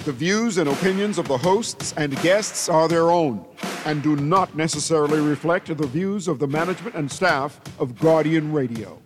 The views and opinions of the hosts and guests are their own and do not necessarily reflect the views of the management and staff of Guardian Radio.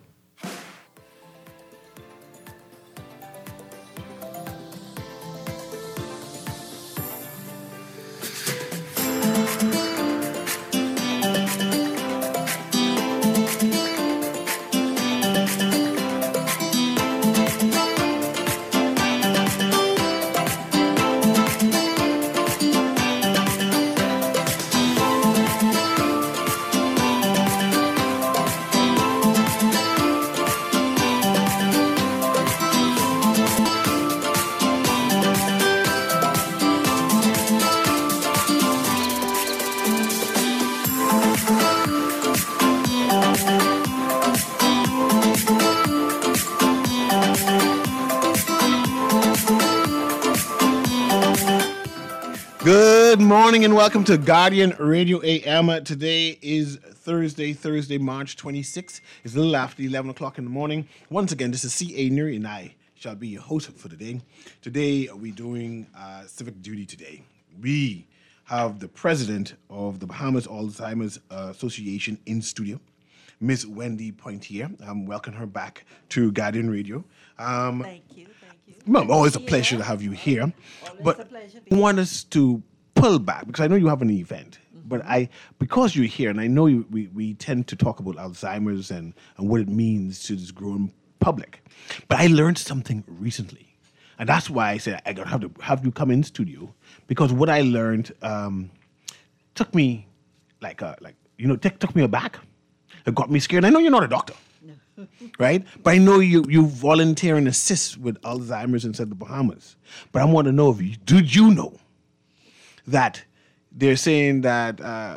Good morning and welcome to Guardian Radio AM. Today is Thursday, March 26th. It's a little after 11 o'clock in the morning. Once again, this is C.A. Nuri and I shall be your host for the day. Today, we're doing civic duty today. We have the president of the Bahamas Alzheimer's Association in studio, Miss Wendy Poitier. I'm welcoming her back to Guardian Radio. Thank you. Well, always a pleasure to have you here. But I want us to pull back because I know you have an event. But because you're here, and I know we tend to talk about Alzheimer's and what it means to this growing public. But I learned something recently, and that's why I said I got to have you come in studio, because what I learned took me took me aback. It got me scared. I know you're not a doctor. Right? But I know you volunteer and assist with Alzheimer's inside the Bahamas. But I want to know did you know that they're saying that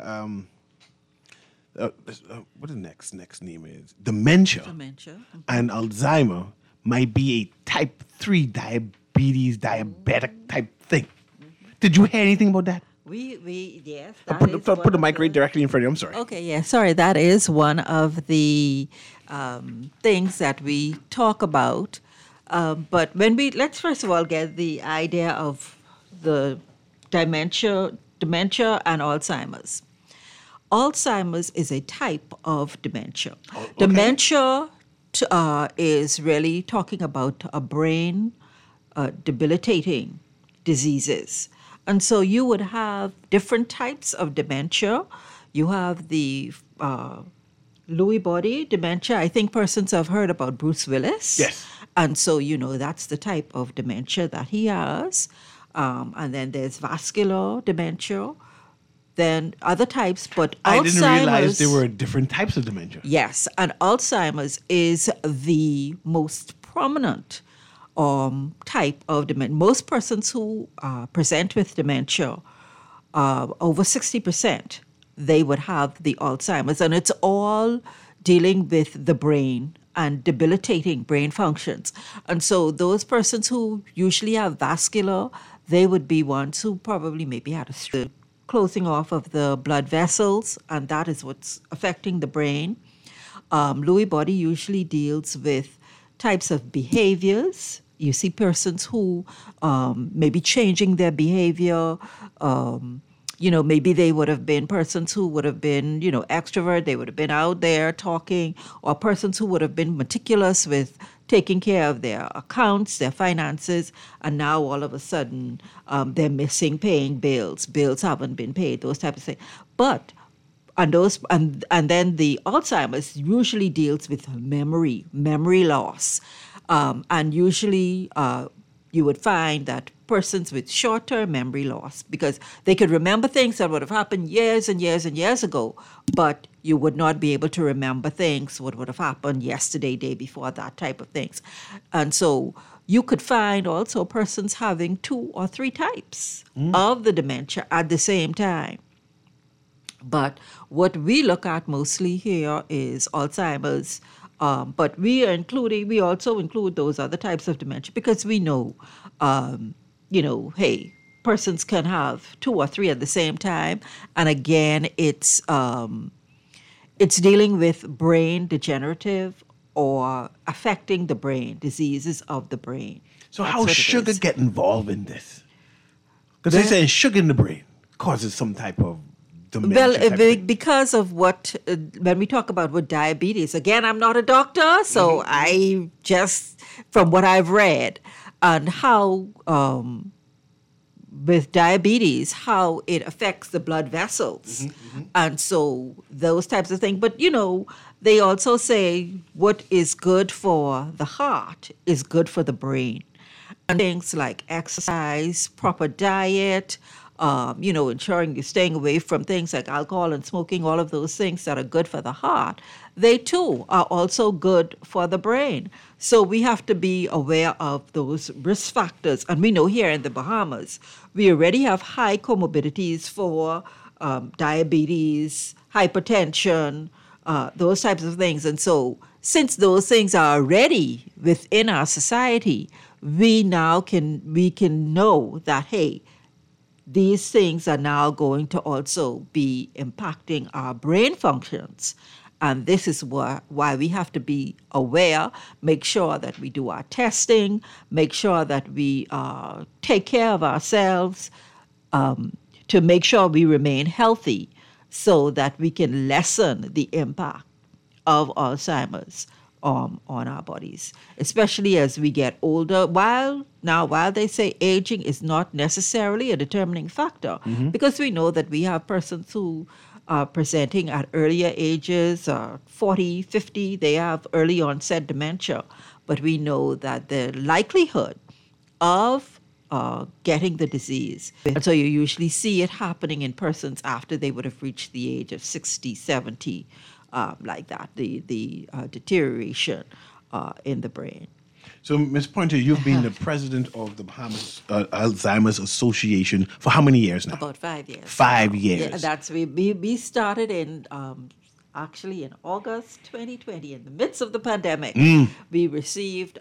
what the next name is? Dementia. And Alzheimer might be a type 3 diabetic type thing. Mm-hmm. Did you hear anything about that? Yes. Put the mic right directly in front of you. I'm sorry. Okay, yeah, sorry. That is one of the things that we talk about. But let's first of all get the idea of the dementia and Alzheimer's. Alzheimer's is a type of dementia. Oh, okay. Dementia is really talking about a brain debilitating diseases. And so you would have different types of dementia. You have the Lewy body dementia. I think persons have heard about Bruce Willis. Yes. And so, that's the type of dementia that he has. And then there's vascular dementia. Then other types, but I Alzheimer's... didn't realize there were different types of dementia. Yes, and Alzheimer's is the most prominent type of dementia. Most persons who present with dementia, over 60%, they would have the Alzheimer's. And it's all dealing with the brain and debilitating brain functions. And so those persons who usually have vascular, they would be ones who probably maybe had a stroke, closing off of the blood vessels, and that is what's affecting the brain. Lewy body usually deals with types of behaviors. You see persons who may be changing their behavior. Maybe they would have been persons who would have been, extrovert. They would have been out there talking, or persons who would have been meticulous with taking care of their accounts, their finances, and now all of a sudden they're missing paying bills. Bills haven't been paid, those types of things. But and then the Alzheimer's usually deals with memory loss. And usually you would find that persons with short-term memory loss, because they could remember things that would have happened years and years and years ago, but you would not be able to remember things what would have happened yesterday, day before, that type of things. And so you could find also persons having 2 or 3 types of the dementia at the same time. But what we look at mostly here is Alzheimer's. But we also include those other types of dementia because we know, persons can have 2 or 3 at the same time. And again, it's dealing with brain degenerative or affecting the brain, diseases of the brain. So how sugar get involved in this? Because they say sugar in the brain causes some type of dementia. Well, type thing. because of what, when we talk about with diabetes, again, I'm not a doctor, so I just, from what I've read, and how with diabetes, how it affects the blood vessels. And so those types of things. But, they also say what is good for the heart is good for the brain. And things like exercise, proper diet, ensuring you're staying away from things like alcohol and smoking, all of those things that are good for the heart, they too are also good for the brain. So we have to be aware of those risk factors. And we know here in the Bahamas, we already have high comorbidities for diabetes, hypertension, those types of things. And so since those things are already within our society, we can know that, hey, these things are now going to also be impacting our brain functions. And this is why we have to be aware, make sure that we do our testing, make sure that we take care of ourselves to make sure we remain healthy so that we can lessen the impact of Alzheimer's on our bodies, especially as we get older. While they say aging is not necessarily a determining factor, because we know that we have persons who are presenting at earlier ages, 40, 50, they have early onset dementia, but we know that the likelihood of getting the disease. And so you usually see it happening in persons after they would have reached the age of 60, 70, like that, the deterioration in the brain. So, Ms. Pointer, you've been the president of the Bahamas Alzheimer's Association for how many years now? About 5 years. 5 years. Yeah, that's we started in actually in August 2020, in the midst of the pandemic. We received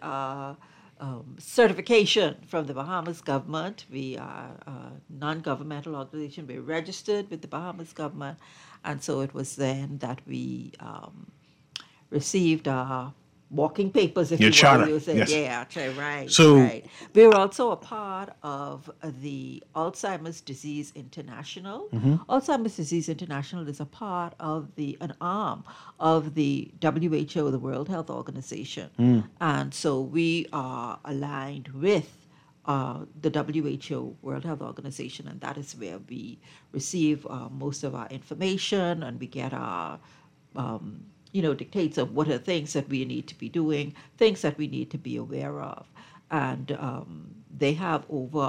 certification from the Bahamas government. We are a non-governmental organization. We're registered with the Bahamas government. And so it was then that we received our walking papers, if Your you charter, want to use it. yes. Yeah, right. So- right. We're also a part of the Alzheimer's Disease International. Alzheimer's Disease International is a part of an arm of the WHO, the World Health Organization. And so we are aligned with the WHO, World Health Organization, and that is where we receive most of our information, and we get our dictates of what are things that we need to be doing, things that we need to be aware of. And they have over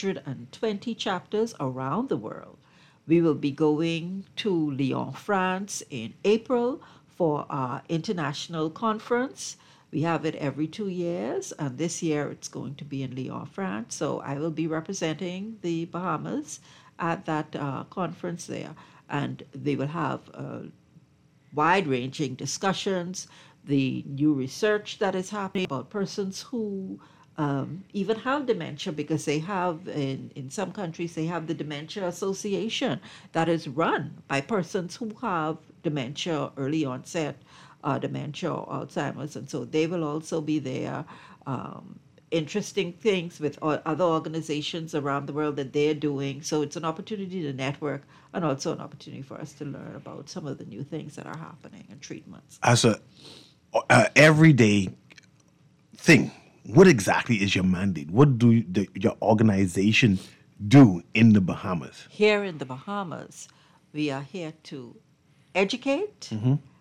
120 chapters around the world. We will be going to Lyon, France in April for our international conference. We have it every 2 years, and this year it's going to be in Lyon, France. So I will be representing the Bahamas at that conference there. And they will have wide-ranging discussions, the new research that is happening about persons who even have dementia, because they have, in some countries, they have the Dementia Association that is run by persons who have dementia, early onset dementia or Alzheimer's. And so they will also be there. Interesting things with other organizations around the world that they're doing. So it's an opportunity to network and also an opportunity for us to learn about some of the new things that are happening and treatments. As a everyday thing, what exactly is your mandate? What do your organization do in the Bahamas? Here in the Bahamas, we are here to educate,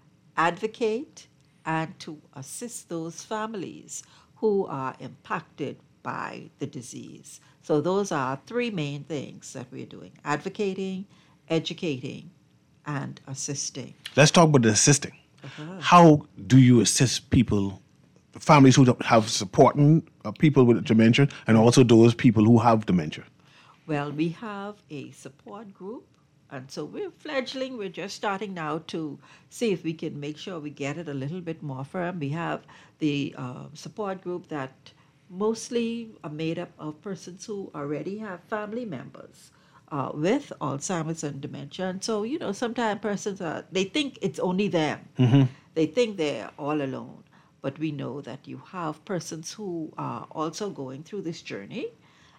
advocate, and to assist those families who are impacted by the disease. So those are three main things that we're doing: advocating, educating, and assisting. Let's talk about the assisting. How do you assist people, families who don't have supporting people with dementia, and also those people who have dementia? Well, we have a support group, and so we're fledgling. We're just starting now to see if we can make sure we get it a little bit more firm. We have the support group that mostly are made up of persons who already have family members with Alzheimer's and dementia. And so, sometimes persons they think it's only them. They think they're all alone. But we know that you have persons who are also going through this journey.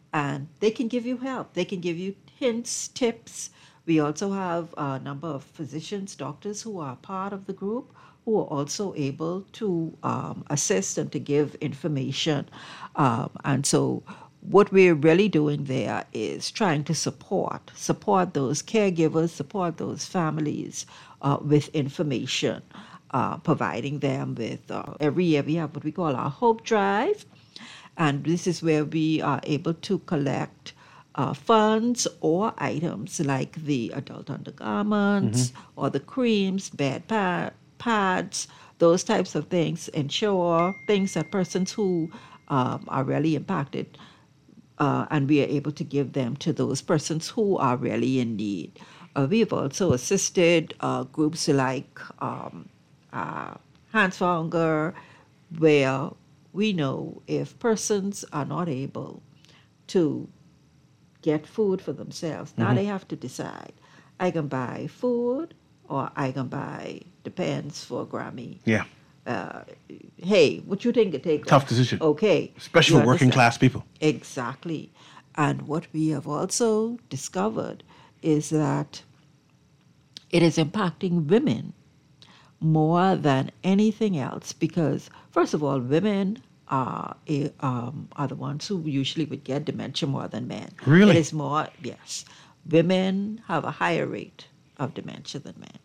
and they can give you help. They can give you hints, tips. We also have a number of physicians, doctors who are part of the group who are also able to assist and to give information. And so what we're really doing there is trying to support those caregivers, support those families with information, providing them with every year we have what we call our Hope Drive. And this is where we are able to collect funds or items like the adult undergarments or the creams, pads, those types of things, ensure things that persons who are really impacted, and we are able to give them to those persons who are really in need. We have also assisted groups like Hands for Hunger, where we know if persons are not able to get food for themselves, now they have to decide, I can buy food or I can buy the pens for Grammy. Yeah. Hey, what you think it take? Tough decision. Okay. Especially You for working understand? class people. Exactly. And what we have also discovered is that it is impacting women more than anything else because, first of all, women are the ones who usually would get dementia more than men. Really? It is more, yes. Women have a higher rate of dementia than men.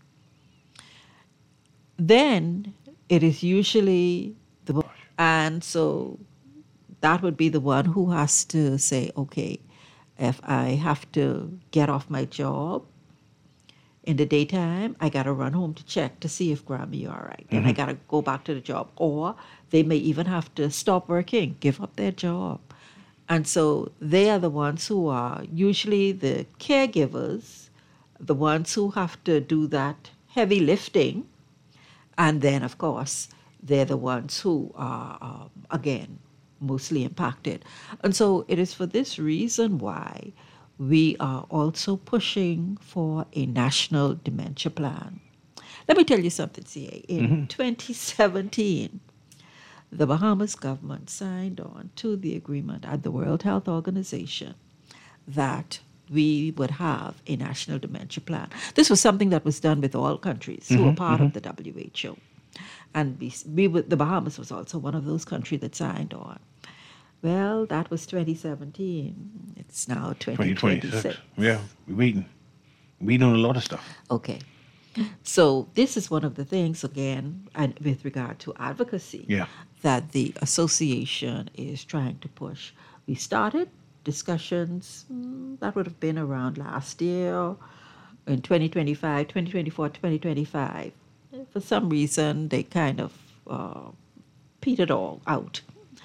Then it is usually and so that would be the one who has to say, okay, if I have to get off my job in the daytime, I got to run home to check to see if Grammy all right. Then I got to go back to the job. Or they may even have to stop working, give up their job. And so they are the ones who are usually the caregivers, the ones who have to do that heavy lifting. And then, of course, they're the ones who are, again, mostly impacted. And so it is for this reason why we are also pushing for a national dementia plan. Let me tell you something, CA. In 2017, the Bahamas government signed on to the agreement at the World Health Organization that we would have a national dementia plan. This was something that was done with all countries who were part of the WHO. And the Bahamas was also one of those countries that signed on. Well, that was 2017. It's now 2026. Yeah, we're waiting. Waiting on a lot of stuff. Okay. So this is one of the things, again, and with regard to advocacy, Yeah. that the association is trying to push. We started discussions, that would have been around last year, in 2025, 2024, 2025. For some reason, they kind of petered all out.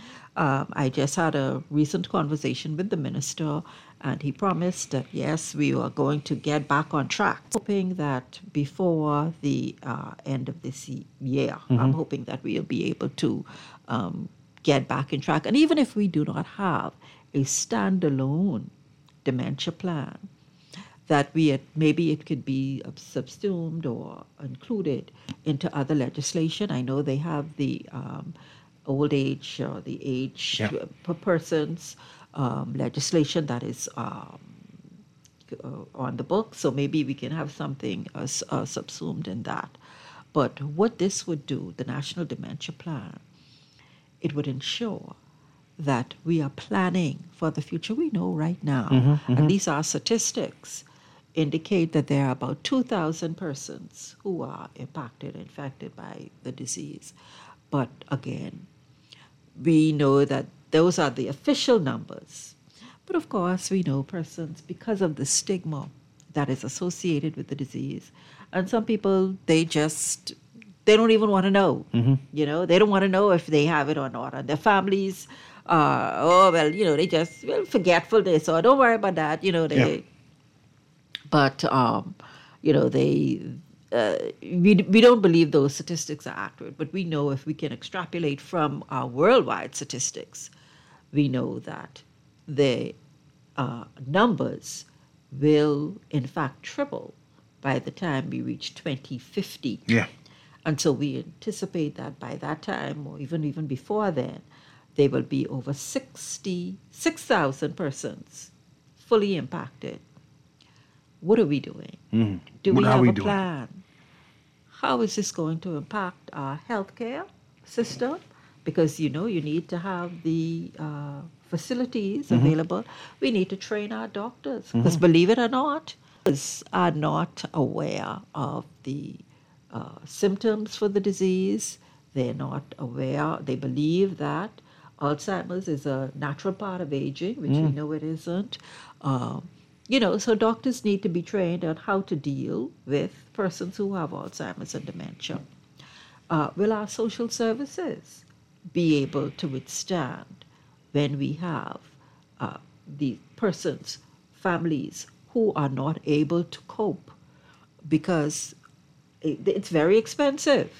I just had a recent conversation with the minister, and he promised that, yes, we are going to get back on track. Hoping that before the end of this year, I'm hoping that we'll be able to get back in track. And even if we do not have a standalone dementia plan, that maybe it could be subsumed or included into other legislation. I know they have the old age or the age per persons legislation that is on the book, so maybe we can have something subsumed in that. But what this would do, the National Dementia Plan, it would ensure that we are planning for the future. We know right now, and these are statistics, indicate that there are about 2,000 persons who are infected by the disease. But again, we know that those are the official numbers. But of course, we know persons, because of the stigma that is associated with the disease, and some people, they don't even want to know. You know, they don't want to know if they have it or not. And their families, they just, forgetfulness, or don't worry about that, But, we don't believe those statistics are accurate, but we know if we can extrapolate from our worldwide statistics, we know that the numbers will, in fact, triple by the time we reach 2050. Yeah. And so we anticipate that by that time, or even before then, there will be over 66,000 persons fully impacted. What are we doing? Do we have a plan? How is this going to impact our healthcare system? Because, you need to have the facilities available. We need to train our doctors. Because believe it or not, doctors are not aware of the symptoms for the disease. They're not aware. They believe that Alzheimer's is a natural part of aging, which we know it isn't. So doctors need to be trained on how to deal with persons who have Alzheimer's and dementia. Will our social services be able to withstand when we have the persons, families who are not able to cope because it's very expensive?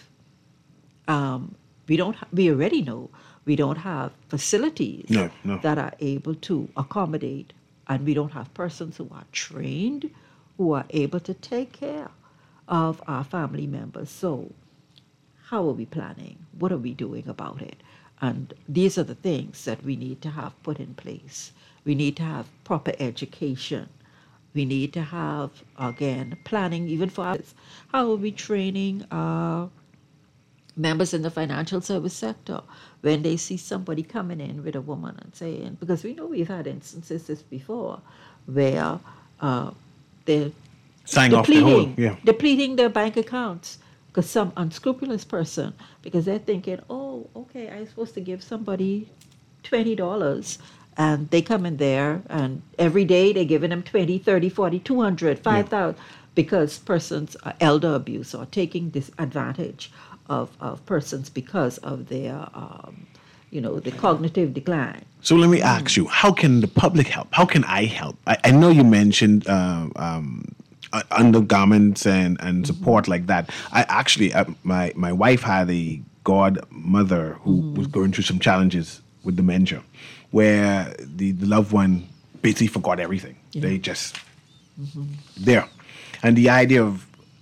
We already know we don't have facilities that are able to accommodate, and we don't have persons who are trained, who are able to take care of our family members. So how are we planning? What are we doing about it? And these are the things that we need to have put in place. We need to have proper education. We need to have, again, planning even for us. How are we training members in the financial service sector when they see somebody coming in with a woman and saying, because we know we've had instances this before where they're depleting their bank accounts because some unscrupulous person, because they're thinking, oh, okay, I'm supposed to give somebody $20, and they come in there and every day they're giving them 20, 30, 40, 200, 5,000 because persons are elder abuse or taking disadvantage of persons because of their, the cognitive decline. So let me ask you, how can the public help? How can I help? I know you mentioned undergarments and support like that. I actually, my wife had a godmother who was going through some challenges with dementia, where the loved one basically forgot everything. Yeah. They just there. And the idea of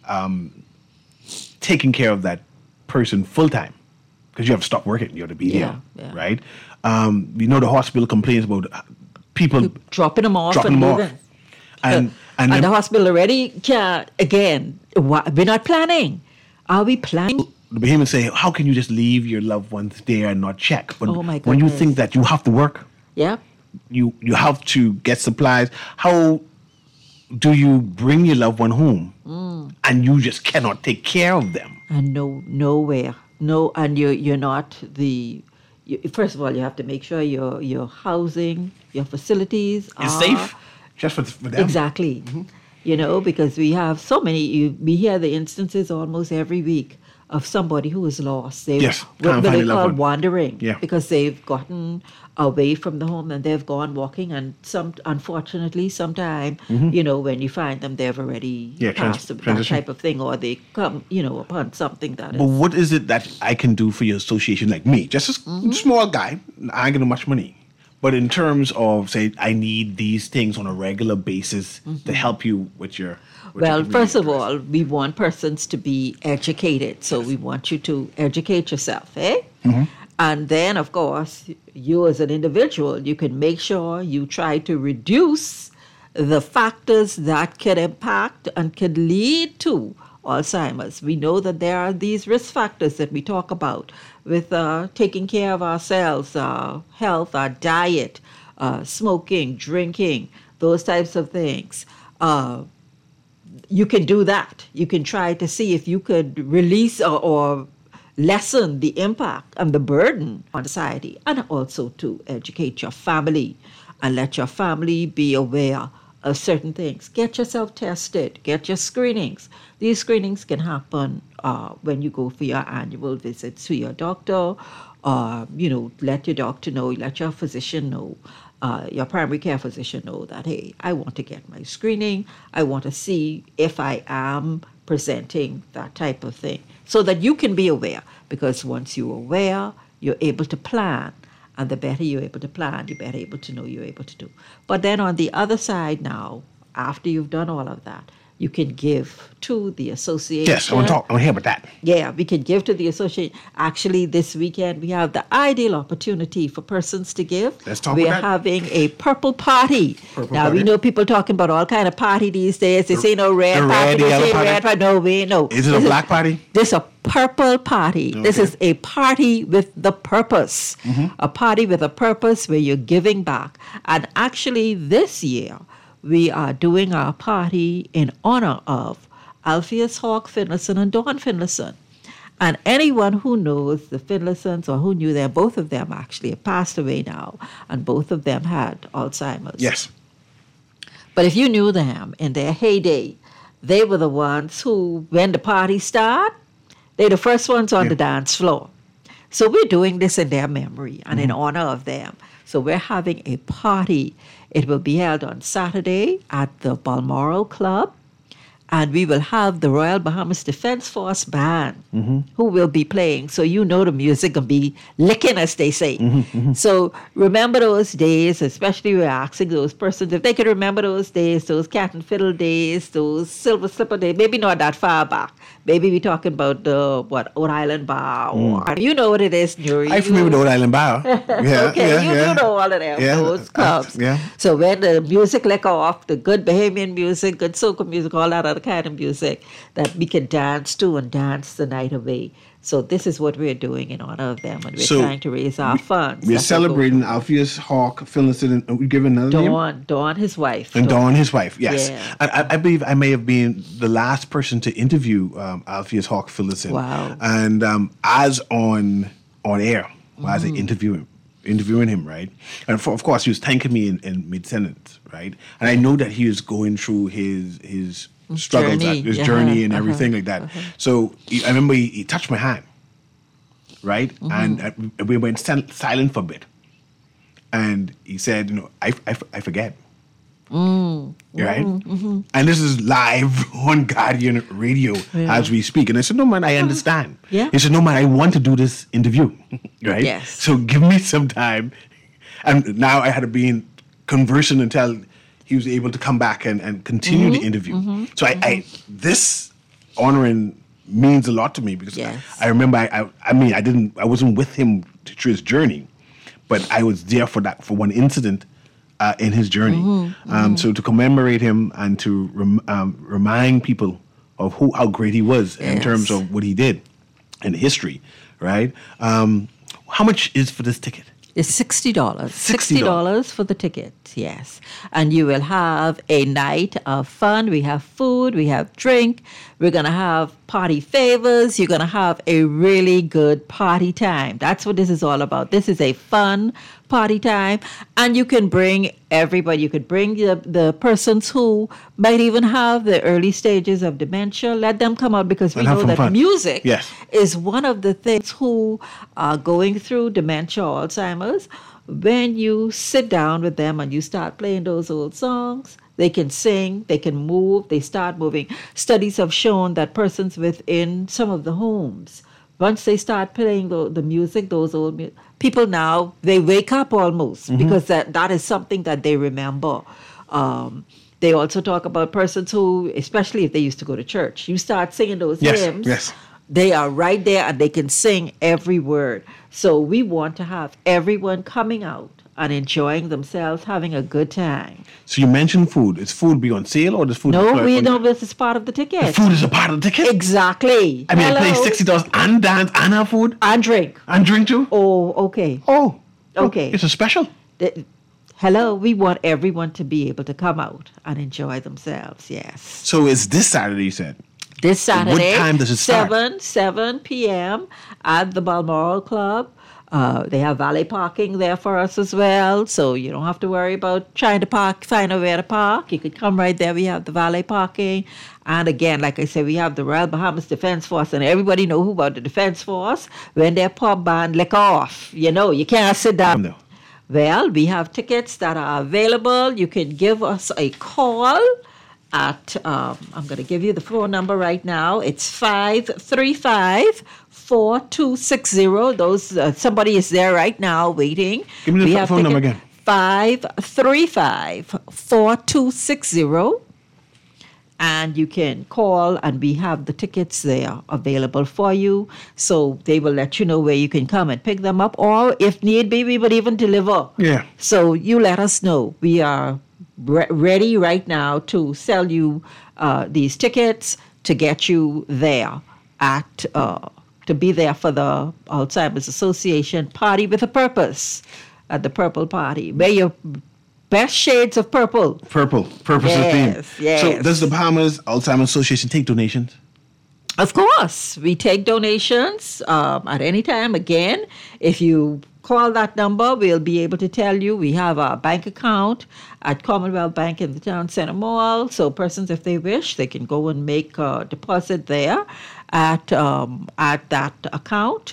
taking care of that person full time, because you have to stop working, you have to be there, right? The hospital complains about people dropping them off and leaving. And the hospital already can't, again, we're not planning. Are we planning? The Bahamians say, how can you just leave your loved ones there and not check? But when you think that you have to work, you have to get supplies, how do you bring your loved one home and you just cannot take care of them? And nowhere. No, and you're not first of all, you have to make sure your housing, your facilities are safe. Just for them. Exactly. Because we have so many, we hear the instances almost every week of somebody who is lost. What they call wandering, because they've gotten away from the home and they've gone walking, and unfortunately, sometime, when you find them, they've already passed that type of thing, or they come, upon something that is. But what is it that I can do for your association, like me, just a small guy? I ain't getting much money. But in terms of, say, I need these things on a regular basis to help you with your... first of all, we want persons to be educated. So we want you to educate yourself, And then, of course, you as an individual, you can make sure you try to reduce the factors that can impact and can lead to Alzheimer's. We know that there are these risk factors that we talk about with taking care of ourselves, our health, our diet, smoking, drinking, those types of things. You can do that. You can try to see if you could release or lessen the impact and the burden on society, and also to educate your family and let your family be aware of certain things. Get yourself tested. Get your screenings. These screenings can happen when you go for your annual visits to your doctor, let your doctor know, let your physician know, your primary care physician know that, hey, I want to get my screening. I want to see if I am presenting that type of thing, so that you can be aware. Because once you're aware, you're able to plan. And the better you're able to plan, you're better able to know you're able to do. But then on the other side now, after you've done all of that, you can give to the association. Yes, I want to hear about that. Yeah, we can give to the association. Actually, this weekend we have the ideal opportunity for persons to give. Let's talk We're about that. having a purple party. Now, we party. know people talking about all kind of party these days. They say no red the party. red, They yellow say party? red party. No. Is it a black party? This is a purple party. This Okay. is a party with the purpose. A party with a purpose where you're giving back. And actually, this year, we are doing our party in honor of Alpheus Hawk Finlayson and Dawn Finlayson. And anyone who knows the Finlaysons or who knew them, both of them actually have passed away now, and both of them had Alzheimer's. Yes. But if you knew them in their heyday, they were the ones who, when the party started, they're the first ones on the dance floor. So we're doing this in their memory and in honor of them. So we're having a party. It will be held on Saturday at the Balmoral Club. And we will have the Royal Bahamas Defense Force Band who will be playing. So you know the music will be licking, as they say. So remember those days, especially we're asking those persons, if they can remember those days, those cat and fiddle days, those silver slipper days, maybe not that far back. Maybe we're talking about the, Old Island Bar. Or, you know what it is, Nuri. I familiar with the Old Island Bar. Yeah, Okay, you yeah. do know all of them, Yeah, those clubs. yeah. So when the music lick off, the good Bahamian music, good soca music, all that other kind of music that we can dance to and dance the night away. So this is what we're doing in honor of them, and we're So trying to raise our funds. We're That will go celebrating Alpheus Hawk Finlayson, and we give another name? Dawn, his wife. And Dawn, his wife, yes. Yeah. I believe I may have been the last person to interview Alpheus Hawk Finlayson. Wow. And as on air, as I interviewing him, right? And of course, he was thanking me in mid-sentence, right? And I know that he was going through his struggles, Journey. his Yeah. journey and everything like that. So I remember he touched my hand, right? And we went silent for a bit. And he said, I forget. Right? And this is live on Guardian Radio as we speak. And I said, no, man, I understand. Yeah. He said, no, man, I want to do this interview. Right? Yes. So give me some time. And now I had to be in conversing until he was able to come back and continue the interview. So I this honoring means a lot to me because Yes. I remember I wasn't with him through his journey, but I was there for one incident in his journey. So to commemorate him and to remind people of how great he was in Yes. terms of what he did in history, right? How much is for this ticket? It's $60. $60. $60 for the ticket, yes. And you will have a night of fun. We have food, we have drink. We're going to have party favors. You're going to have a really good party time. That's what this is all about. This is a fun party time. And you can bring everybody. You could bring the persons who might even have the early stages of dementia. Let them come out because we And have know some that fun. music Yes. is one of the things who are going through dementia or Alzheimer's. When you sit down with them and you start playing those old songs, they can sing, they can move, they start moving. Studies have shown that persons within some of the homes, once they start playing the music, those old people now, they wake up almost because that is something that they remember. They also talk about persons who, especially if they used to go to church, you start singing those hymns. Yes. They are right there and they can sing every word. So we want to have everyone coming out and enjoying themselves, having a good time. So you mentioned food. Is food be on sale or does food? No, we on- know this is part of the The ticket. food is a part of the ticket. Exactly. I mean, I pay Hello. $60 and dance and have food And drink. and drink too. Oh, okay. Oh, Okay. It's a special. Hello, we want everyone to be able to come out and enjoy themselves, yes. So it's this Saturday, you said. This Saturday, time does it start? 7 p.m. at the Balmoral Club. They have valet parking there for us as well, so you don't have to worry about trying to find a where to park. You could come right there. We have the valet parking. And again, like I said, we have the Royal Bahamas Defense Force, and everybody know who about the Defense Force. When their pub band lick off, you can't sit down. No. Well, we have tickets that are available. You can give us a call at, I'm going to give you the phone number right now. It's 535-4260. Somebody is there right now waiting. Give me the We have phone number again. 535-4260. and you can call, and we have the tickets there available for you. So they will let you know where you can come and pick them up, or if need be, we would even deliver. Yeah. So you let us know. We are ready right now to sell you these tickets to get you there at to be there for the Alzheimer's Association Party with a Purpose at the Purple Party. Wear your best shades of purple. Purple is the theme. Yes. So does the Bahamas Alzheimer's Association take donations? Of course, we take donations at any time. Again, if you call that number, we'll be able to tell you. We have a bank account at Commonwealth Bank in the town center mall. So persons, if they wish, they can go and make a deposit there at that account.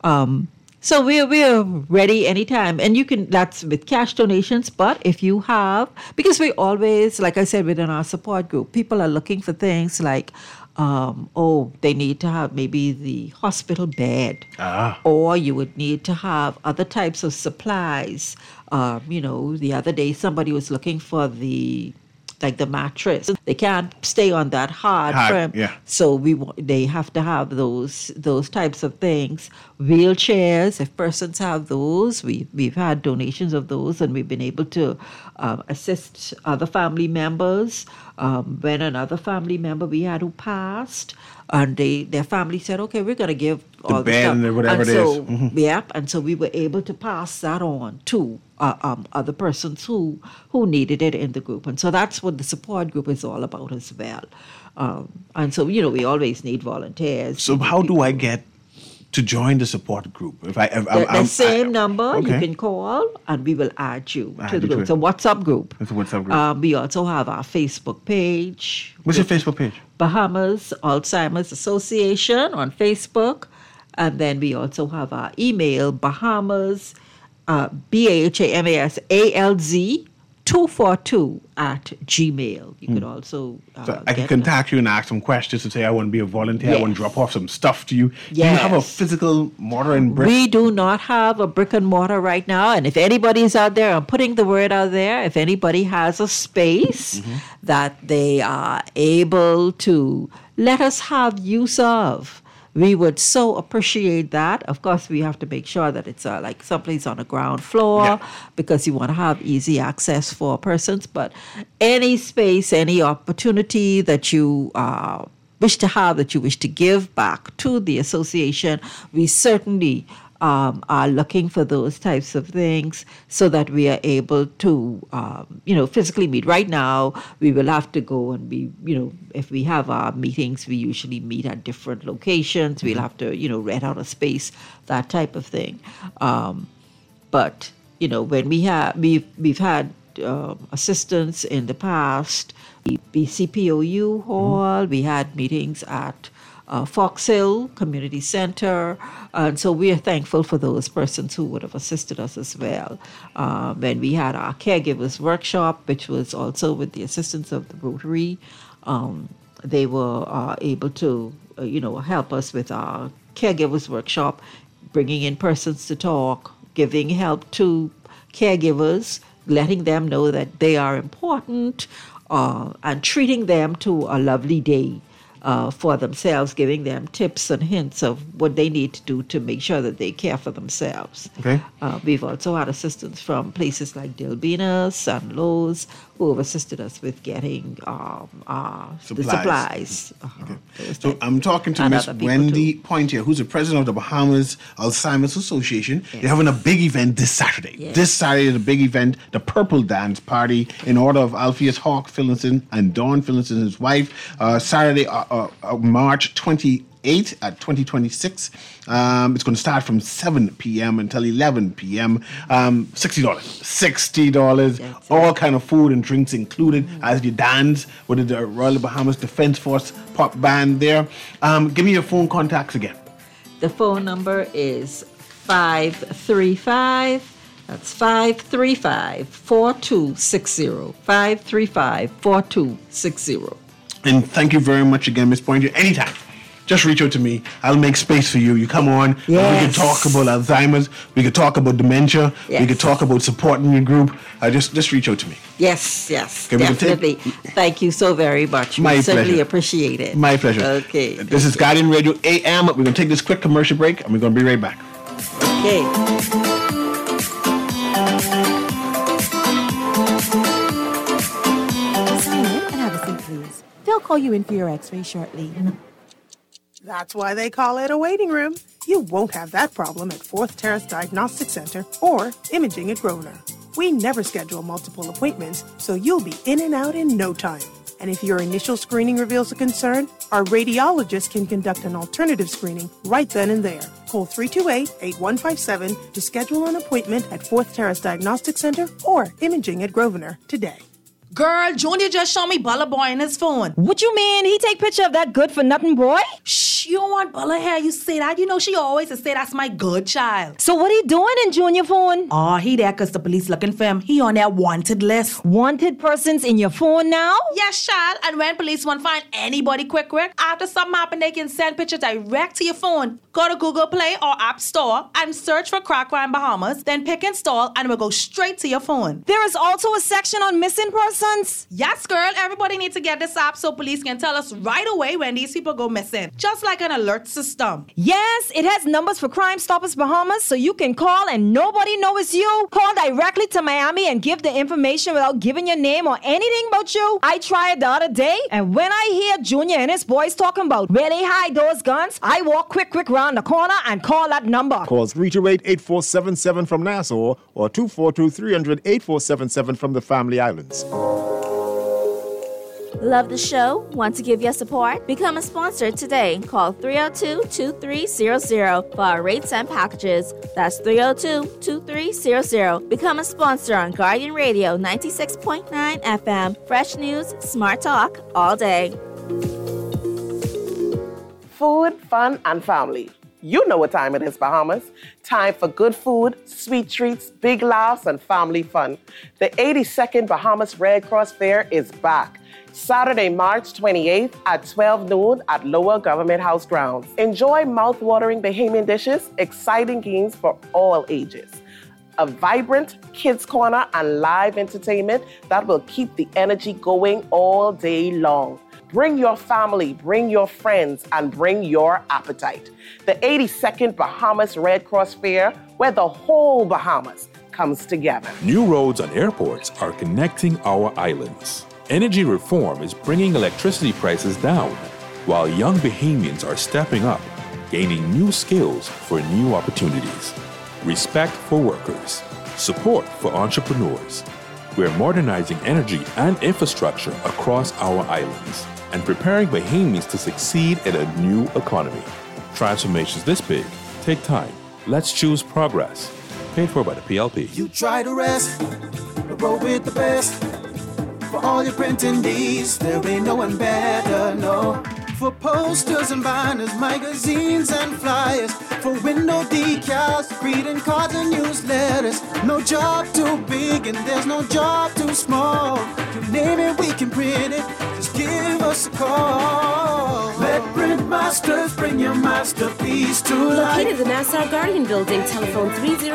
So we're ready anytime, and you can. That's with cash donations. But if you have, because we always, like I said, within our support group, people are looking for things like, they need to have maybe the hospital bed, or you would need to have other types of supplies. The other day somebody was looking for the mattress. They can't stay on that hard frame. Yeah. So they have to have those types of things. Wheelchairs, if persons have those, we've had donations of those, and we've been able to assist other family members. When another family member we had who passed, and their family said, okay, we're going to give all the stuff. or whatever and it so, is. Mm-hmm. Yep, and so we were able to pass that on to other persons who needed it in the group. And so that's what the support group is all about as well. And so, we always need volunteers. So how do I get to join the support group? The same number, okay. you can call, and we will add you to the group. it. It's a WhatsApp group. It's a WhatsApp group. We also have our Facebook page. What's your Facebook page? Bahamas Alzheimer's Association on Facebook. And then we also have our email, Bahamas, BAHAMASALZ 242 at Gmail. You could also So I can contact you and ask some questions and say, I want to be a volunteer. I want to drop off some stuff to you. Do you have a physical mortar and brick? We do not have a brick and mortar right now. And if anybody's out there, I'm putting the word out there, if anybody has a space that they are able to let us have use of, we would so appreciate that. Of course, we have to make sure that it's like someplace on the ground floor because you want to have easy access for persons. But any space, any opportunity that you wish to have, that you wish to give back to the association, we certainly are looking for those types of things so that we are able to, physically meet. Right now, we will have to go and if we have our meetings, we usually meet at different locations. We'll have to, rent out a space, that type of thing. But, when we've had assistance in the past, BCPOU Hall, we had meetings at Fox Hill Community Center, and so we are thankful for those persons who would have assisted us as well. When we had our caregivers workshop, which was also with the assistance of the Rotary, they were able to, help us with our caregivers workshop, bringing in persons to talk, giving help to caregivers, letting them know that they are important, and treating them to a lovely day. For themselves, giving them tips and hints of what they need to do to make sure that they care for themselves. Okay. We've also had assistance from places like Dilbina and Lowe's, who have assisted us with getting the supplies. Okay. So I'm talking to Miss Wendy Pointier, who's the president of the Bahamas Alzheimer's Association. Yes. They're having a big event this Saturday. Yes. This Saturday, the big event, the Purple Dance Party, in honor of Alpheus Hawk Phillinson and Dawn Phillinson, his wife. Saturday, March 28th at 2026. It's going to start from 7 p.m. until 11 p.m. $60. $60. That's all kind of food and drinks included as you dance with the Royal Bahamas Defense Force pop band there. Give me your phone contacts again. The phone number is 535. That's 535-4260. 535-4260. And thank you very much again, Ms. Pointier. Anytime. just reach out to me. I'll make space for you. You come on. Yes. We can talk about Alzheimer's. We can talk about dementia. Yes. We can talk about supporting your group. Just reach out to me. Yes, Okay, definitely. Thank you so very much. My We certainly pleasure. appreciate it. My pleasure. Okay. This is Guardian Radio AM. We're going to take this quick commercial break, and we're going to be right back. Okay. And have a seat, please. They'll call you in for your x-ray shortly. That's why they call it a waiting room. You won't have that problem at Fourth Terrace Diagnostic Center or Imaging at Grosvenor. We never schedule multiple appointments, so you'll be in and out in no time. And if your initial screening reveals a concern, our radiologist can conduct an alternative screening right then and there. Call 328-8157 to schedule an appointment at Fourth Terrace Diagnostic Center or Imaging at Grosvenor today. Girl, Junior just showed me Bella Boy on his phone. What you mean? He take picture of that good-for-nothing boy? Shh, you don't want Bella here. You say that. You know she always say that's my good child. So what he doing in Junior phone? Oh, he there because the police looking for him. He on their wanted list. Wanted persons in your phone now? Yes, child. And when police want to find anybody quick, after something happen, they can send pictures direct to your phone. Go to Google Play or App Store and search for Crack Crime Bahamas. Then pick install and it will go straight to your phone. There is also a section on missing persons. Yes, girl. Everybody needs to get this app so police can tell us right away when these people go missing. Just like an alert system. Yes, it has numbers for Crime Stoppers Bahamas, so you can call and nobody knows it's you. Call directly to Miami and give the information without giving your name or anything about you. I tried the other day, and when I hear Junior and his boys talking about where they hide those guns, I walk quick round the corner and call that number. Call 328-8477 from Nassau or 242-300-8477 from the Family Islands. Love the show? Want to give your support? Become a sponsor today. Call 302-2300 for our rates and packages. That's 302-2300. Become a sponsor on Guardian Radio 96.9 FM. Fresh news, smart talk, all day. Food, fun, and family. You know what time it is, Bahamas. Time for good food, sweet treats, big laughs, and family fun. The 82nd Bahamas Red Cross Fair is back. Saturday, March 28th at 12 noon at Lower Government House grounds. Enjoy mouth-watering Bahamian dishes, exciting games for all ages, a vibrant kids corner, and live entertainment that will keep the energy going all day long. Bring your family, bring your friends, and bring your appetite. The 82nd Bahamas Red Cross Fair, where the whole Bahamas comes together. New roads and airports are connecting our islands. Energy reform is bringing electricity prices down, while young Bahamians are stepping up, gaining new skills for new opportunities. Respect for workers. Support for entrepreneurs. We're modernizing energy and infrastructure across our islands and preparing Bahamians to succeed in a new economy. Transformations this big take time. Let's choose progress. Paid for by the PLP. You try to rest, but roll with the best. For all your printing needs, there ain't no one better, no. For posters and banners, magazines and flyers, for window decals, greeting cards and newsletters. No job too big and there's no job too small. You name it, we can print it. Just give us a call. Let Print Masters bring your masterpiece to life. Located in the Nassau Guardian Building, telephone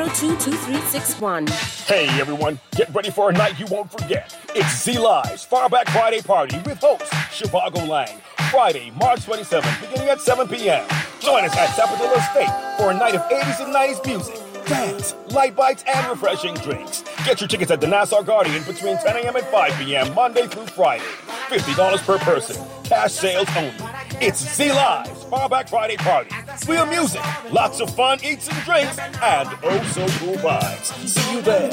302-2361. Hey everyone, get ready for a night you won't forget. It's Z-Live's Farback Friday Party with host Shivago Lang. Friday, March 27th, beginning at 7 p.m. Join us at Sapodilla Estate for a night of 80s and 90s music, dance, light bites, and refreshing drinks. Get your tickets at the Nassau Guardian between 10 a.m. and 5 p.m. Monday through Friday. $50 per person. Cash sales only. It's Z-Live's Farback Friday Party. Real music, lots of fun, eats and drinks, and oh so cool vibes. See you there.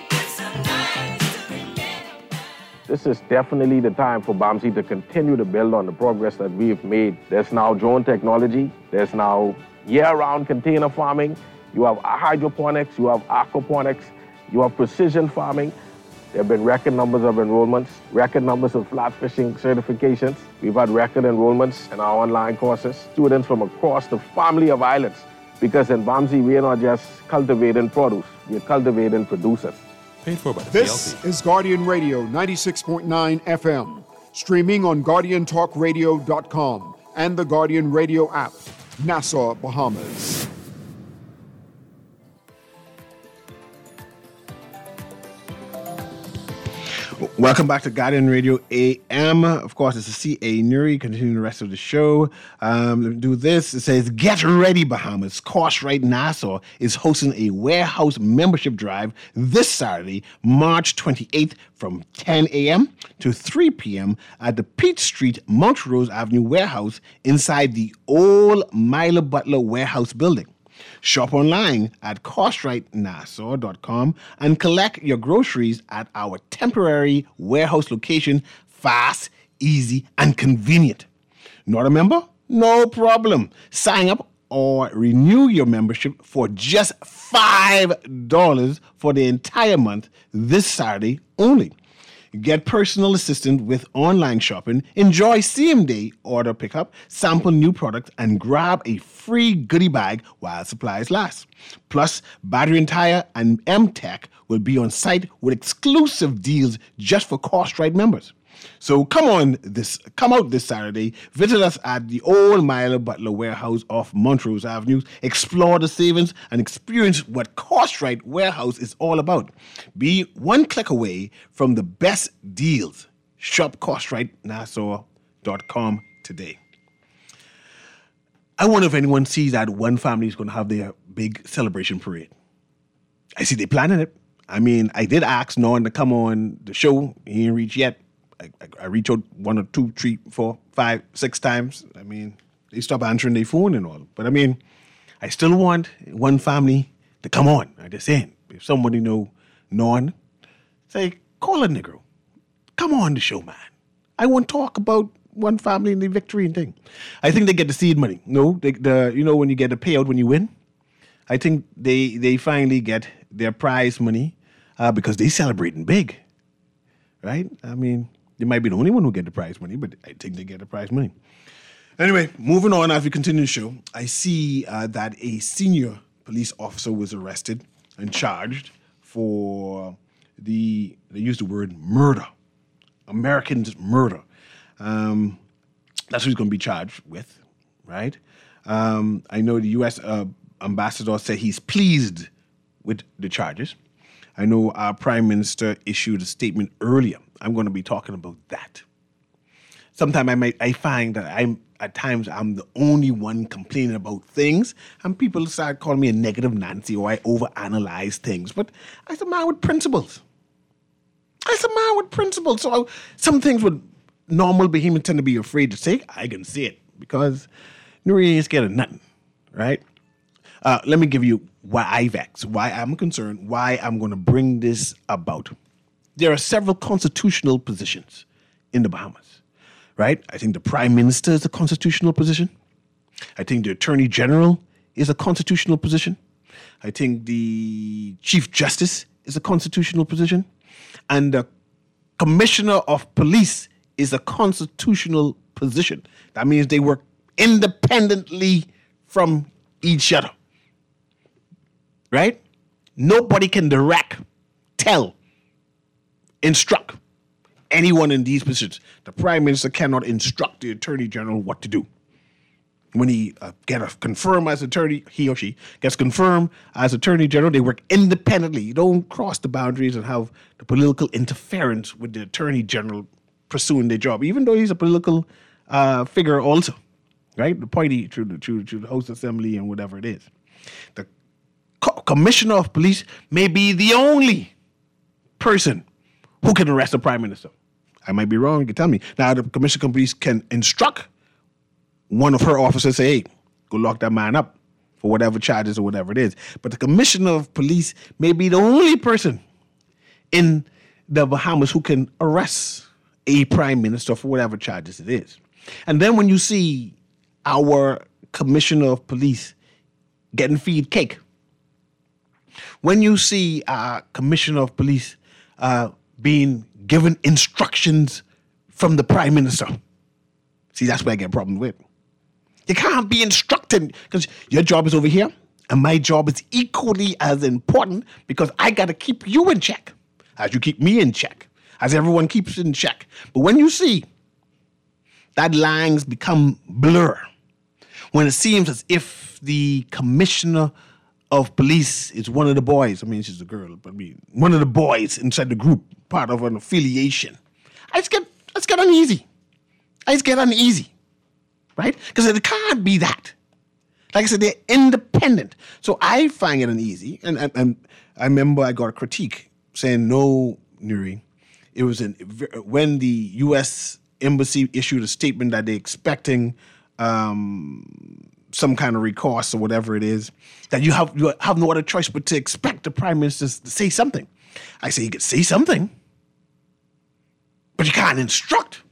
This is definitely the time for BAMSI to continue to build on the progress that we've made. There's now drone technology. There's now year-round container farming. You have hydroponics. You have aquaponics. You have precision farming. There have been record numbers of enrollments, record numbers of flat fishing certifications. We've had record enrollments in our online courses. Students from across the family of islands. Because in BAMSI, we are not just cultivating produce. We're cultivating producers. Paid for by the This PLP. is Guardian Radio 96.9 FM, streaming on GuardianTalkRadio.com and the Guardian Radio app. Nassau, Bahamas. Welcome back to Guardian Radio AM. Of course, it's C.A. Nuri. Continuing the rest of the show. Let me do this. It says, get ready, Bahamas. Cartwright Nassau is hosting a warehouse membership drive this Saturday, March 28th from 10 a.m. to 3 p.m. at the Peach Street, Montrose Avenue warehouse inside the old Milo Butler warehouse building. Shop online at cartwrightnassau.com and collect your groceries at our temporary warehouse location, fast, easy, and convenient. Not a member? No problem. Sign up or renew your membership for just $5 for the entire month this Saturday only. Get personal assistance with online shopping, enjoy same day order pickup, sample new products, and grab a free goodie bag while supplies last. Plus, Battery and Tire and M-Tech will be on site with exclusive deals just for Cartwright members. So come out this Saturday, visit us at the old Milo Butler warehouse off Montrose Avenue, explore the savings, and experience what Cartwright Warehouse is all about. Be one click away from the best deals. Shop cartwrightnassau.com today. I wonder if anyone sees that one family is going to have their big celebration parade. I see they're planning it. I mean, I did ask Norn to come on the show. He ain't reached yet. I reach out 1 or 2, 3, 4, 5, 6 times. I mean, they stop answering their phone and all. But I mean, I still want one family to come on. I'm just saying, if somebody know Norn, say, call a Negro. Come on the show, man. I want to talk about one family and the victory and thing. I think they get the seed money. No, you know when you get a payout when you win? I think they finally get their prize money because they celebrating big, right? I mean, they might be the only one who get the prize money, but I think they get the prize money. Anyway, moving on as we continue the show, I see that a senior police officer was arrested and charged for they used the word murder, Americans murder. That's what he's going to be charged with, right? I know the U.S. ambassador said he's pleased with the charges. I know our Prime Minister issued a statement earlier. I'm going to be talking about that. Sometimes I find that at times I'm the only one complaining about things, and people start calling me a negative Nancy or I overanalyze things. But I'm a man with principles. So some things with normal Bahamians tend to be afraid to say. I can say it because Nuri ain't scared of nothing, right? Let me give you why I vex, why I'm concerned, why I'm going to bring this about. There are several constitutional positions in the Bahamas, right? I think the Prime Minister is a constitutional position. I think the Attorney General is a constitutional position. I think the Chief Justice is a constitutional position. And the Commissioner of Police is a constitutional position. That means they work independently from each other. Right? Nobody can direct, tell, instruct anyone in these positions. The Prime Minister cannot instruct the Attorney General what to do. When he gets confirmed as attorney, he or she gets confirmed as Attorney General, they work independently. You don't cross the boundaries and have the political interference with the Attorney General pursuing their job, even though he's a political figure also, right? Appointee through the House Assembly and whatever it is. The Commissioner of Police may be the only person who can arrest the Prime Minister. I might be wrong, you can tell me. Now, the Commissioner of Police can instruct one of her officers, say, hey, go lock that man up for whatever charges or whatever it is. But the Commissioner of Police may be the only person in the Bahamas who can arrest a Prime Minister for whatever charges it is. And then when you see our Commissioner of Police getting feed cake, when you see our Commissioner of Police being given instructions from the Prime Minister, see, that's where I get a problem with. You can't be instructed because your job is over here and my job is equally as important because I got to keep you in check as you keep me in check, as everyone keeps in check. But when you see that lines become blur. When it seems as if the commissioner of police is one of the boys. I mean, she's a girl, but one of the boys inside the group, part of an affiliation. I just get uneasy. Right? Because it can't be that. Like I said, they're independent. So I find it uneasy. And I remember I got a critique saying, no, Nuri, it was when the U.S. Embassy issued a statement that they're expecting some kind of recourse or whatever it is, that you have no other choice but to expect the Prime Minister to say something. I say, you could say something, but you can't instruct.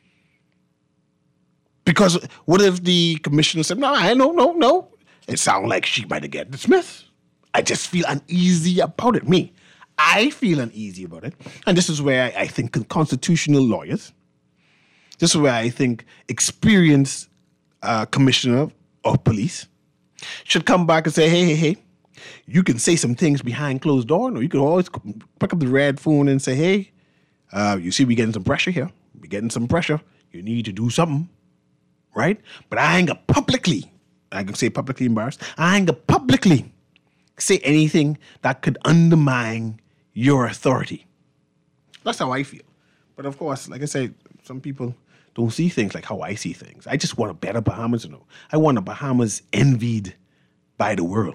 Because what if the commissioner said, no. It sounds like she might have get dismissed. I just feel uneasy about it. I feel uneasy about it. And this is where I think constitutional lawyers, this is where I think experienced commissioner of police should come back and say, hey, you can say some things behind closed door. No, you can always pick up the red phone and say, hey, you see we're getting some pressure here. We're getting some pressure. You need to do something. Right? But I ain't gonna publicly, I can say publicly embarrassed, I ain't gonna publicly say anything that could undermine your authority. That's how I feel. But of course, like I say, some people don't see things like how I see things. I just want a better Bahamas, I want a Bahamas envied by the world.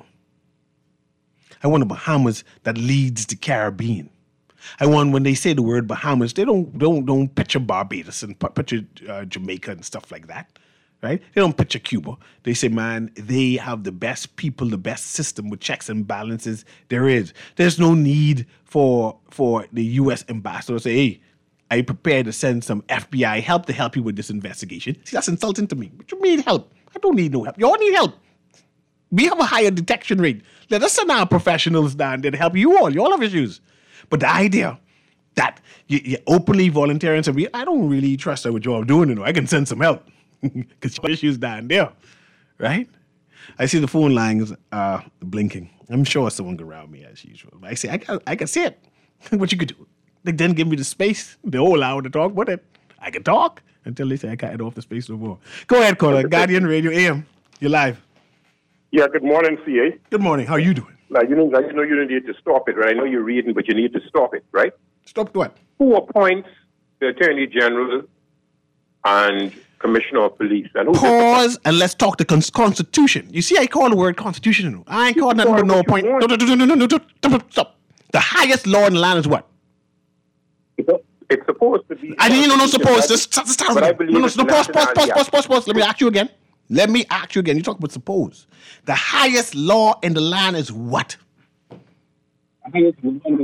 I want a Bahamas that leads the Caribbean. I want, when they say the word Bahamas, they don't picture Barbados and picture Jamaica and stuff like that, right? They don't picture Cuba. They say, man, they have the best people, the best system with checks and balances there is. There's no need for the U.S. ambassador to say, hey, are you prepared to send some FBI help to help you with this investigation? See, that's insulting to me. What you mean help? I don't need no help. You all need help. We have a higher detection rate. Let us send our professionals down there to help you all. You all have issues. But the idea that you openly volunteer and say, I don't really trust what you're doing, I can send some help because your issues down there, right? I see the phone lines blinking. I'm sure someone could around me as usual. But I say, I can see it. What you could do? They didn't give me the space, the whole hour to talk with it. I can talk until they say I can't get off the space no more. Go ahead, caller. Guardian Radio AM. You're live. Yeah, good morning, CA. Good morning. How are you doing? Now, you know you don't need to stop it, right? I know you're reading, but you need to stop it, right? Stop what? Who appoints the Attorney General and Commissioner of Police? And pause and let's talk the Constitution. You see, I call the word Constitution. I ain't called nothing but no point. No, stop. The highest law in the land is what? It's supposed to be. I didn't know supposed. Just start again. No, pause. Let me ask you again. You talk about suppose. The highest law in the land is what? Did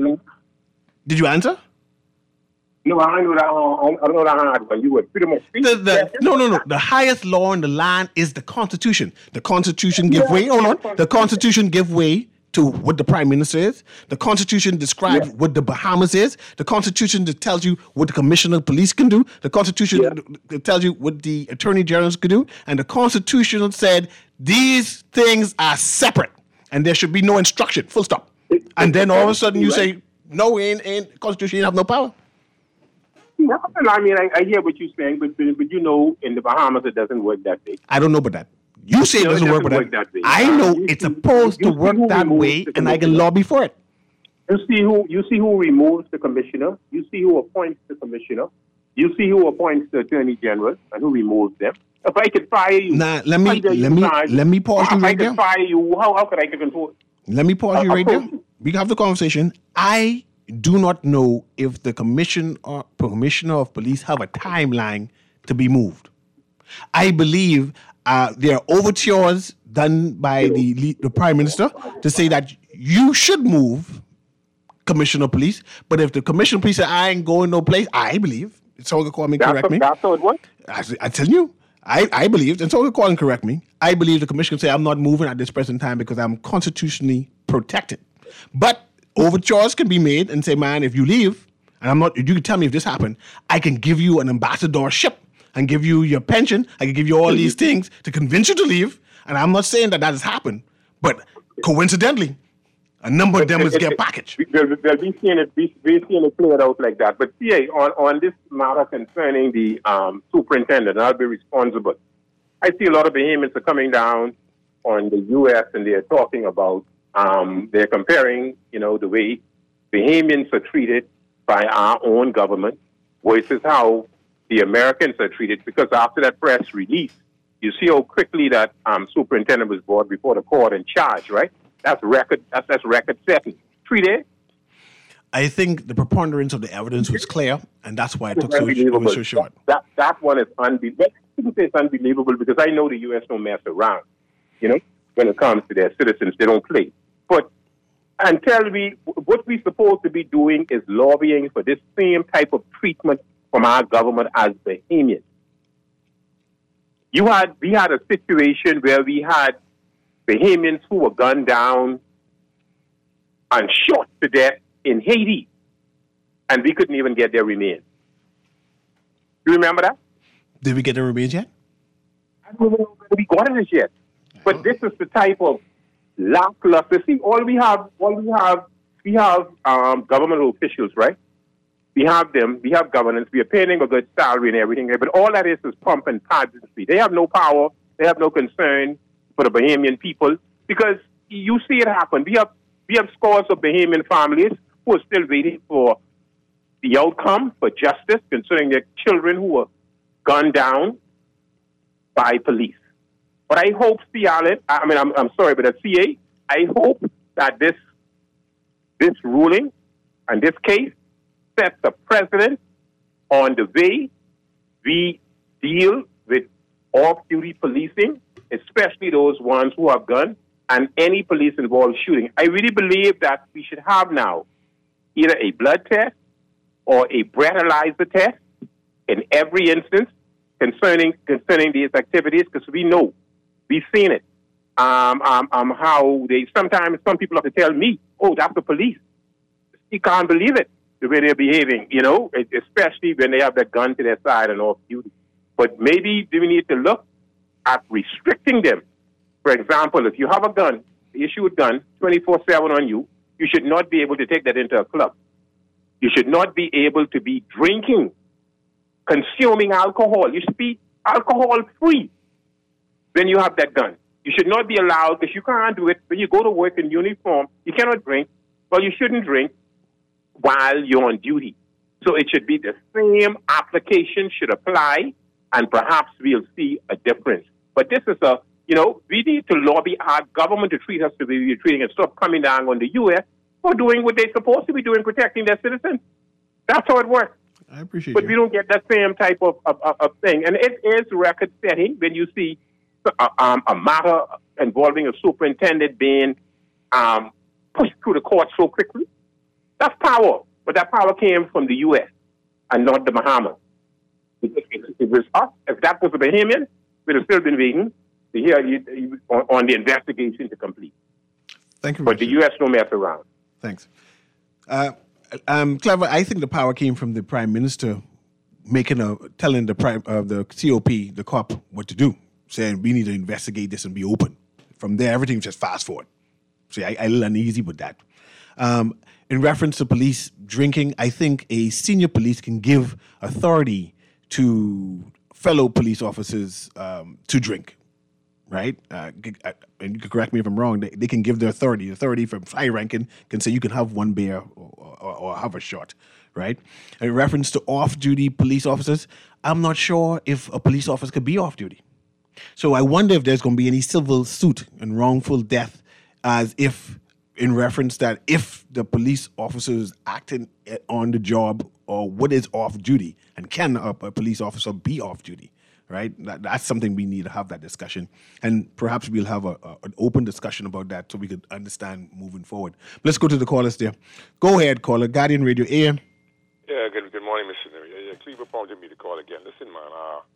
you answer? No, I know that. I don't know that hard, but you were pretty much. No. The highest law in the land is the Constitution. The Constitution give way. Hold on. The Constitution give way to what the Prime Minister is. The Constitution describes what the Bahamas is. The Constitution tells you what the Commissioner of Police can do. The Constitution tells you what the Attorney General can do. And the Constitution said these things are separate and there should be no instruction, full stop. And then all of a sudden you say, no, ain't Constitution, you have no power. Yeah, I mean, I hear what you're saying, but you know, in the Bahamas, it doesn't work that way. I don't know about that. You say it doesn't work that way. I know it's supposed to work that way, and I can lobby for it. You see who removes the commissioner. You see who appoints the commissioner. You see who appoints the Attorney General and who removes them. If I could fire you, let me pause you right there. If I could fire you, how could I give enforce? Let me pause you right there. We can have the conversation. I do not know if the commissioner of police have a timeline to be moved. I believe there are overtures done by the Prime Minister to say that you should move Commissioner of Police. But if the Commissioner of Police says, I ain't going no place, I believe, someone can call me, correct me. That's how it works. I tell you, I believe, and someone can call and correct me, I believe the Commissioner can say, I'm not moving at this present time because I'm constitutionally protected. But overtures can be made and say, man, if you leave, and you can tell me if this happened, I can give you an ambassadorship and give you your pension. I can give you all these things to convince you to leave. And I'm not saying that has happened, but coincidentally, A number of them is get packaged. We'll be seeing it. We're seeing it played out like that. But CA, on this matter concerning the superintendent, I'll be responsible. I see a lot of Bahamians are coming down on the U.S. and they're talking about they're comparing, the way Bahamians are treated by our own government versus how the Americans are treated. Because after that press release, you see how quickly that superintendent was brought before the court and charged, right? That's record setting. 3 days. I think the preponderance of the evidence was clear, and that's why it took so short. That one is unbelievable. I shouldn't say it's unbelievable because I know the U.S. don't mess around. When it comes to their citizens, they don't play. But until what we're supposed to be doing is lobbying for this same type of treatment from our government as Bahamians. We had a situation where we had Bahamians who were gunned down and shot to death in Haiti, and we couldn't even get their remains. You remember that? Did we get the remains yet? I don't know whether we got it yet. But this is the type of lackluster. See, we have governmental officials, right? We have them. We have governance. We are paying them a good salary and everything. But all that is pump and pageantry. They have no power. They have no concern for the Bahamian people because you see it happen. We have scores of Bahamian families who are still waiting for the outcome, for justice concerning their children who were gunned down by police. But I hope, I'm sorry, but at CA, I hope that this ruling and this case sets a precedent on the way we deal with off-duty policing, especially those ones who have guns and any police-involved shooting. I really believe that we should have now either a blood test or a breathalyzer test in every instance concerning these activities, because we know. We've seen it. How sometimes some people have to tell me, "Oh, that's the police." You can't believe it the way they're behaving, especially when they have that gun to their side and off duty. But maybe we need to look at restricting them. For example, if you have a gun, issue a gun 24/7 on you, you should not be able to take that into a club. You should not be able to be drinking, consuming alcohol. You should be alcohol-free. When you have that gun, you should not be allowed, because you can't do it. When you go to work in uniform, you cannot drink. Well, you shouldn't drink while you're on duty. So it should be the same application should apply, and perhaps we'll see a difference. But this is we need to lobby our government to treat us the way we're treating and stop coming down on the U.S. for doing what they're supposed to be doing, protecting their citizens. That's how it works. I appreciate But we don't get that same type of thing. And it is record-setting when you see a matter involving a superintendent being pushed through the court so quickly. That's power, but that power came from the U.S. and not the Bahamas. It was us. If that was a Bahamian, we'd have still been waiting to hear on the investigation to complete. Thank you. But the U.S. don't mess around. Thanks. Clever, I think the power came from the Prime Minister telling the COP, the COP, what to do, saying we need to investigate this and be open. From there, everything just fast forward. See, I a little uneasy with that. In reference to police drinking, I think a senior police can give authority to fellow police officers to drink, right? And you can correct me if I'm wrong. They can give the authority. The authority from high ranking can say you can have one beer or have a shot, right? In reference to off-duty police officers, I'm not sure if a police officer could be off-duty. So I wonder if there's going to be any civil suit and wrongful death as if, in reference that if the police officer is acting on the job or what is off-duty, and can a police officer be off-duty, right? That's something we need to have that discussion. And perhaps we'll have an open discussion about that so we could understand moving forward. Let's go to the callers there. Go ahead, caller. Guardian Radio AM. Yeah, good morning, Mr. Neri. Cleveland prompted me to call again. Listen, man,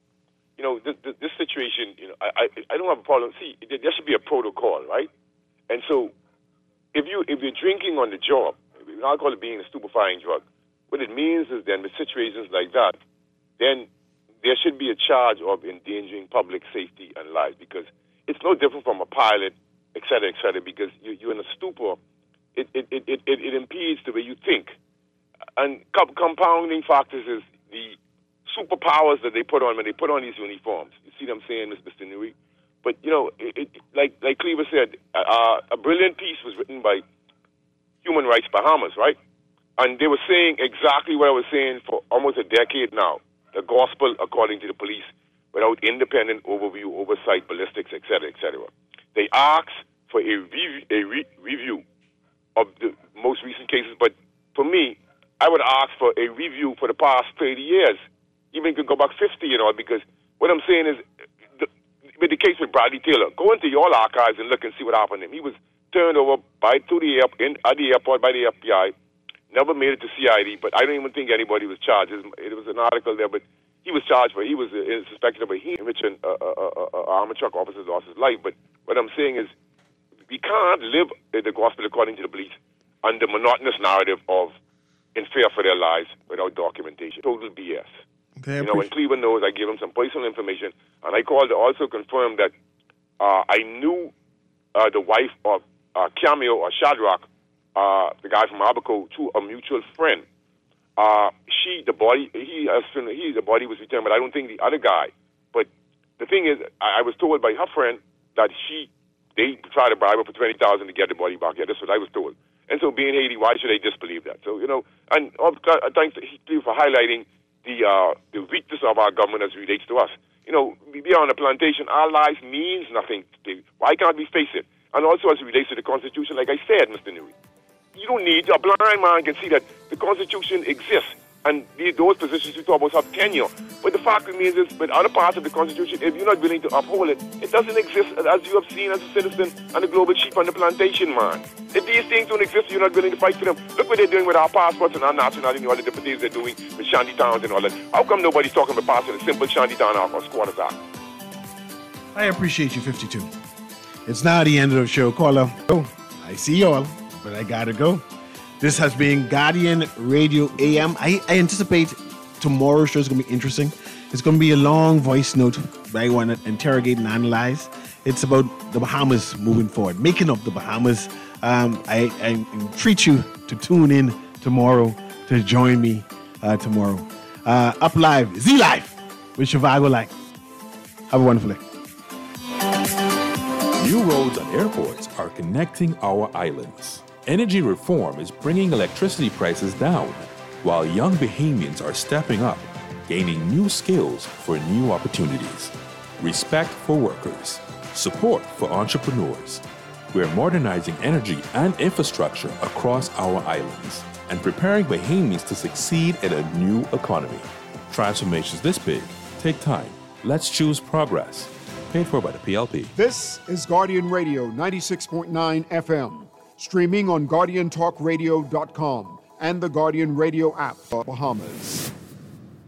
this situation, I don't have a problem. See, there should be a protocol, right? And so if you're drinking on the job, alcohol being a stupefying drug, what it means is then with situations like that, then there should be a charge of endangering public safety and life, because it's no different from a pilot, et cetera, because you're in a stupor it impedes the way you think. And compounding factors is the superpowers that they put on when they put on these uniforms. You see what I'm saying, Mr. Newey? But, you know, like Cleaver said, a brilliant piece was written by Human Rights Bahamas, right? And they were saying exactly what I was saying for almost a decade now. The gospel according to the police, without independent overview, oversight, ballistics, etc., etc. They asked for a review of the most recent cases, but for me, I would ask for a review for the past 30 years. Even could go back 50, you know, because what I'm saying is, with the case with Bradley Taylor, go into your archives and look and see what happened to him. He was turned over at the airport by the FBI, never made it to CID, but I don't even think anybody was charged. It was an article there, but he was charged, but he was suspected of enriching an armored truck officer lost his life. But what I'm saying is, we can't live the gospel according to the police under monotonous narrative of in fear for their lives without documentation. Total BS. You know, when Cleveland knows, I gave him some personal information, and I called to also confirm that I knew the wife of Cameo or Shadrach, the guy from Abaco, to a mutual friend. The body was returned, but I don't think the other guy. But the thing is, I was told by her friend that they tried to bribe her for $20,000 to get the body back. Yeah, that's what I was told. And so, being Haiti, why should I disbelieve that? So, you know, and thanks to you for highlighting the weakness of our government as it relates to us. You know, we are on a plantation. Our lives means nothing. Why can't we face it? And also as it relates to the Constitution, like I said, Mr. Newey, you don't need, a blind man can see that the Constitution exists. And those positions you talk about have tenure. But the fact remains is, with other parts of the Constitution, if you're not willing to uphold it, it doesn't exist as you have seen as a citizen and a global chief on the plantation, man. If these things don't exist, you're not willing to fight for them. Look what they're doing with our passports and our nationality and all the different things they're doing with shanty towns and all that. How come nobody's talking about passing a simple shanty town act or squatters act? I appreciate you, 52. It's now the end of the show, caller. Oh, I see y'all, but I gotta go. This has been Guardian Radio AM. I anticipate tomorrow's show is going to be interesting. It's going to be a long voice note that I want to interrogate and analyze. It's about the Bahamas moving forward, making up the Bahamas. I entreat you to tune in tomorrow, to join me tomorrow. Up Live, Z Live with Shivago Live. Have a wonderful day. New roads and airports are connecting our islands. Energy reform is bringing electricity prices down, while young Bahamians are stepping up, gaining new skills for new opportunities. Respect for workers, support for entrepreneurs. We're modernizing energy and infrastructure across our islands and preparing Bahamians to succeed in a new economy. Transformations this big take time. Let's choose progress. Paid for by the PLP. This is Guardian Radio 96.9 FM. Streaming on GuardianTalkRadio.com and the Guardian Radio app for Bahamas.